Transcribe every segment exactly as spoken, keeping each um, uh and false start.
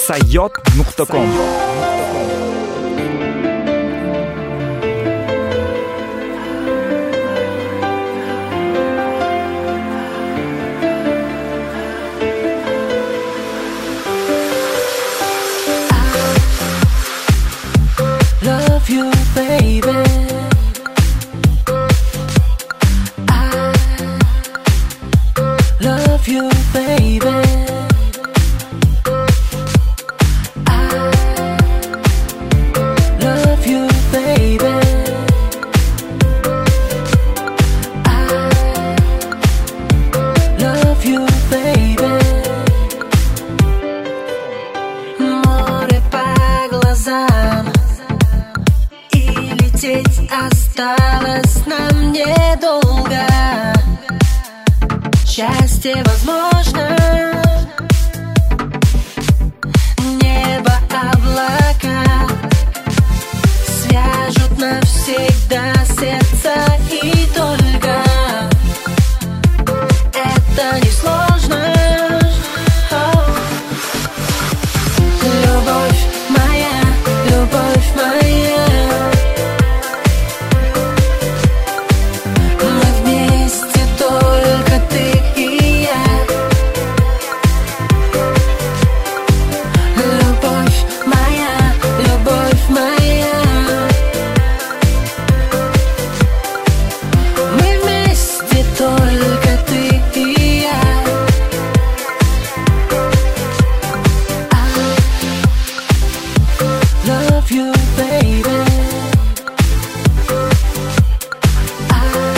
сайот точка ком. Love you, baby. I love you, baby. I love you, baby. I love you, baby. Море по глазам. Лететь осталось нам недолго. Счастье возможно. Небо, облака свяжут навсегда сердца, и только это несложно. Любовь моя, любовь моя. Love you, baby. I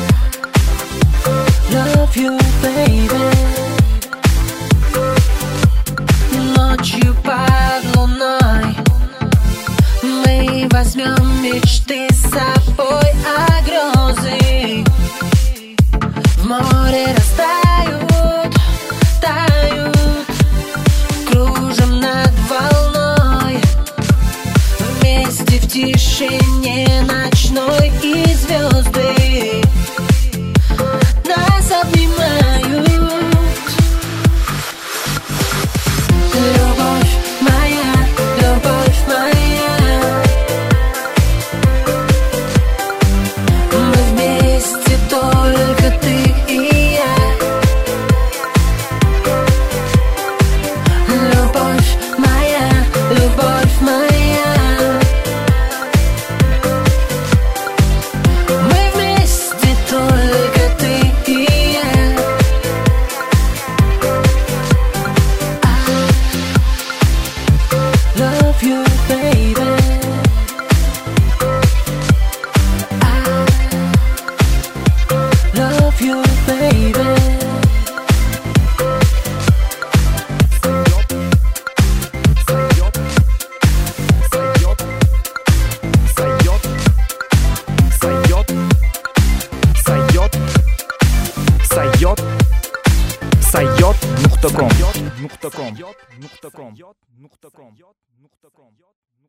love you, baby. Ночью под луной мы возьмем мечты с собой, а грезы в море растают, тают, кружим над волной. Вместе в тишине ночной, и звезды нас обнимают. Любовь моя, любовь моя. Мы вместе, только ты и я. Любовь моя, любовь моя. Love you, baby. I love you, baby. сайот точка ком.